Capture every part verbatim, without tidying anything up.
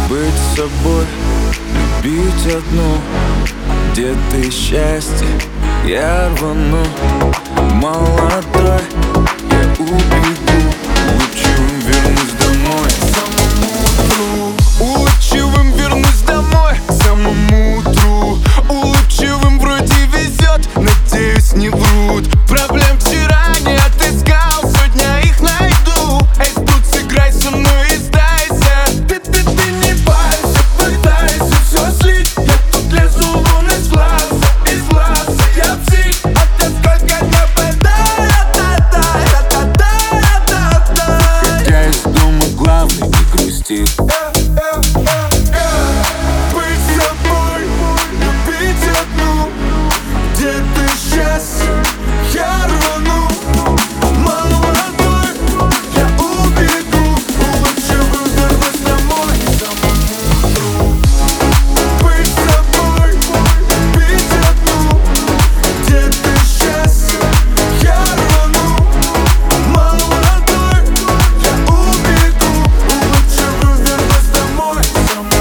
Быть собой, любить одну. Где ты счастье, я рвану. Молодой, я убегу. Улыбчивым вернусь домой к самому утру. Улыбчивым вернусь домой к самому утру. Улыбчивым вроде везет, надеюсь, не врут. Проблем вчера не отыскал, сегодня их найду. Эй, тут сыграй со мной и сдайся. Ты, ты, ты не парься, пытайся все слить. Я тут лезу вон из глаза, из глаза. Я псих, а ты сколько не пытай. Выходя из дома, главный не грусти. Быть собой, любить одну. Где ты сейчас, я рвану. Молодой, я убегу. Улыбчивым вернусь домой к самому утру. Быть собой, любить одну. Где ты сейчас, я рвану. Молодой, я убегу. Улыбчивым вернусь домой к самому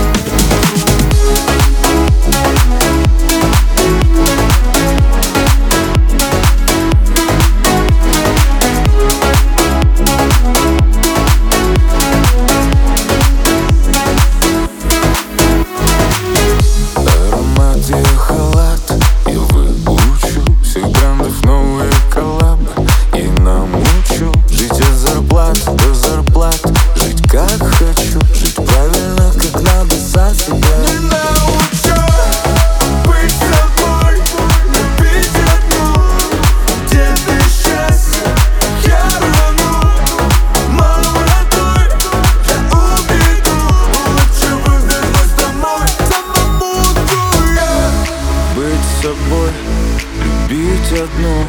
аромат и халат. Я выучу всех брендов новые коллабы и научу жить от зарплат до зарплат. Жить как хочу, жить правильно, как надо, сам себя не научу. Быть собой, любить одну. Где ты сейчас, я рвану. Молодой, я убегу. Улыбчивым вернусь домой к самому утру. Быть собой, любить одну.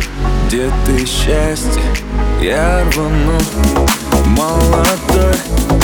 Где ты счастье, я рвану. Молодой,